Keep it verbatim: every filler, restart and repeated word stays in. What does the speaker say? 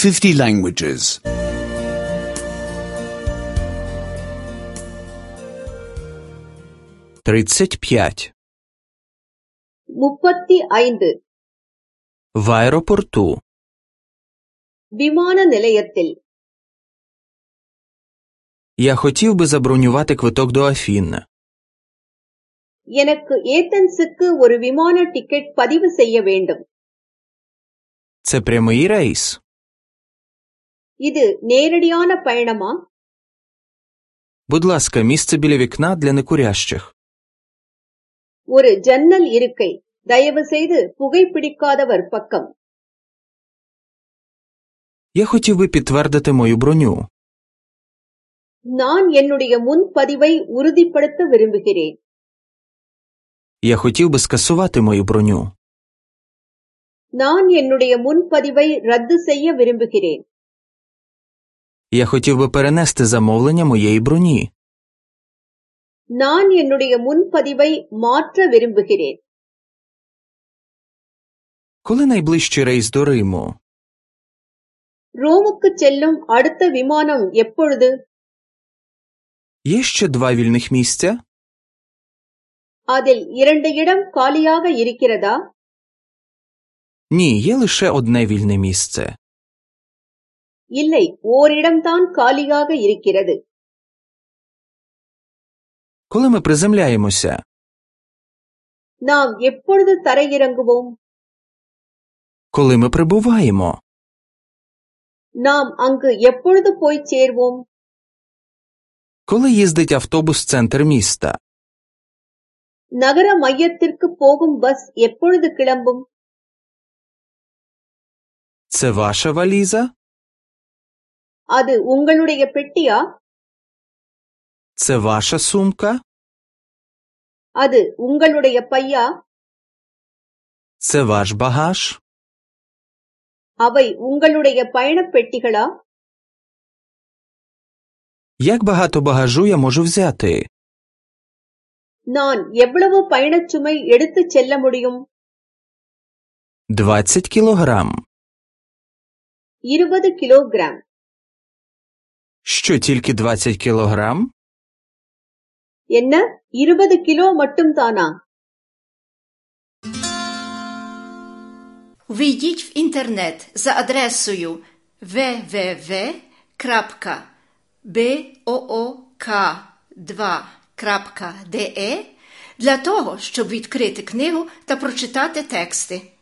fifty languages. тридцать пять. முப்பத்தி ஐந்து. В аэропорту. விமான நிலையத்தில். Я хотів би забронювати квиток до Афін. எனக்கு ஏதென்ஸுக்கு ஒரு விமான டிக்கெட் பதிவு செய்ய வேண்டும். Це прямий рейс. இது நேரடியான பயணமா? Будь ласка, місце біля вікна для некурящих. ஒரு ஜன்னல் இருக்கை, தயவு செய்து புகைப்பிடிக்காதவர் பக்கம். Я хотів би підтвердити мою броню. நான் என்னுடைய முன்பதிவை உறுதிப்படுத்த விரும்புகிறேன். Я хотів би скасувати мою броню. நான் என்னுடைய முன்பதிவை ரத்து செய்ய விரும்புகிறேன். Я хотів би перенести замовлення моєї броні. நான் என்னுடைய முன்பதிவை மாற்ற விரும்புகிறேன். Коли найближчий рейс до Риму? ரோமுக்கு செல்லும் அடுத்த விமானம் எப்பொழுது? Є ще два вільних місця? அதில் இரண்டு இடம் காலியாக இருக்கிறதா? Ні, є лише одне вільне місце. இல்லை, ஓரிடம்தான் காலியாக இருக்கிறது. Коли ми приземляємося? நாம் எப்பொழுது தரையிறங்குவோம்? Коли ми прибуваємо? நாம் அங்கு எப்பொழுது போய் சேர்வோம்? Коли їздить автобус в центр міста? நகர மையத்திற்கு போகும் பஸ் எப்பொழுது கிளம்பும்? Це ваша валіза? அது உங்களுடைய பெட்டியா? Це ваша сумка? அது உங்களுடைய பையா? Це ваш багаж? அவை உங்களுடைய பயணப் பெட்டிகளா? Як багато багажу я можу взяти? நான் எவ்வளவு பயணச் சுமை எடுத்துச் செல்ல முடியும்? двадцять кілограм. இருபது கிலோகிராம். Що, тільки двадцять кілограм? என்ன, இருபது கிலோ மட்டும்தானா? Ввійдіть в інтернет за адресою double-u double-u double-u крапка book два крапка de для того, щоб відкрити книгу та прочитати тексти.